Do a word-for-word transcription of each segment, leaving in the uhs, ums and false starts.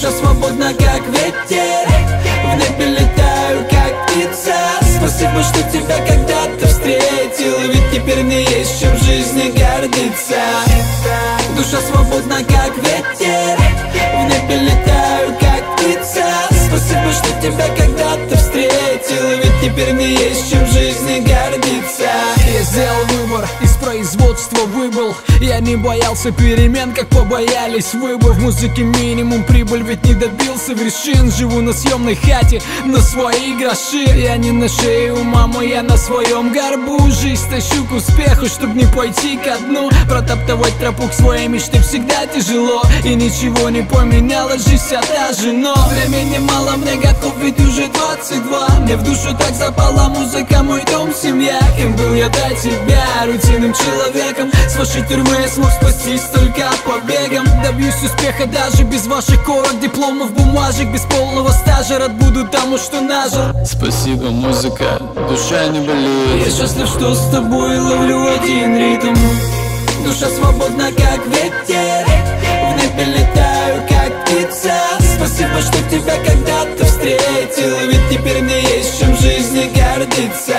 Душа свободна, как ветер, в небе летаю, как птица. Спасибо, что тебя когда-то встретил, ведь теперь мне есть чем в жизни гордиться. Душа свободна, как ветер, в небе летаю, как птица. Спасибо, что тебя когда-то встретил, ведь теперь мне есть чем в жизни гордиться. Я сделал выбор, из производства выбыл. Я не боялся перемен, как побоялись выбор. В музыке минимум прибыль, ведь не добился вершин. Живу на съемной хате, на свои гроши. Я не на шее у мамы, я на своем горбу. Жизнь тащу к успеху, чтоб не пойти ко дну. Протоптывать тропу к своей мечте всегда тяжело, и ничего не поменялось, жизнь вся та же. Но времени мало, мне готов, ведь уже двадцать два. Мне в душу так запала музыка, мой дом, семья. Кем был я до тебя, рутинным человеком. С вашей тюрьмы я смог спастись только побегом. Добьюсь успеха даже без ваших корок, дипломов, бумажек. Без полного стажа рад буду тому, что нажил. Спасибо, музыка, душа не болит. Я счастлив, что с тобой ловлю один ритм. Душа свободна, как ветер, в небе летаю, как птица. Спасибо, что тебя когда-то встретил, ведь теперь мне есть чем в жизни гордиться.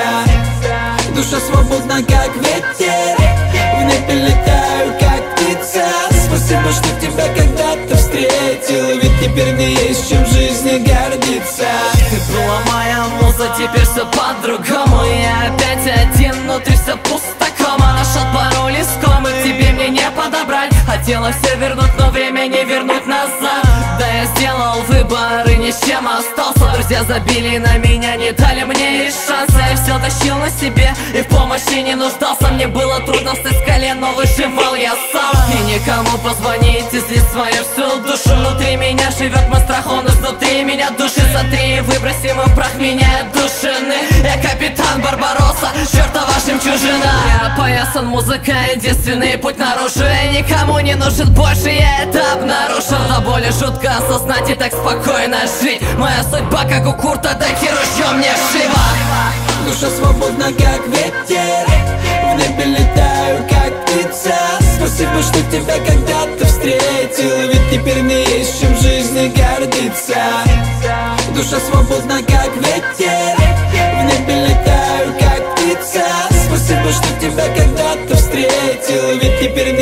Душа свободна, как ветер, в небе летаю, как птица. Спасибо, что тебя когда-то встретил, ведь теперь мне есть чем в жизни гордиться. Ты была моя муза, теперь все по-другому. Я опять один, внутри все пусто, кома. Нашел пароль искомый, тебе мне не подобрать. Хотела все вернуть, но время не вернуть назад. Да, я сделал выбор и ни с чем остался. Друзья забили на меня, не дали мне и шанса. Я все тащил на себе и в помощи не нуждался. Мне было трудно встать с колен, но выживал я сам. И никому позвонить, излить свою всю душу. Внутри меня живет мой страх, он изнутри меня души. Сотри и выброси в прах меня душины. Я капитан Барбаросса, чертова жемчужина. Я опоясан музыкой, единственный путь наружу. Я никому не нужен больше, я это обнаружил. До боли жутко осознать и так спокойно жить. Моя судьба, как у Курта Дайки, ружьем мне шива. Душа свободна, как ветер, в небе летаю, как птица. Спасибо, что тебя когда-то встретил, ведь теперь мне есть чем в жизни гордиться. Душа свободна, как ветер, в небе летаю, как птица. Спасибо, что тебя когда-то встретил, ведь теперь мне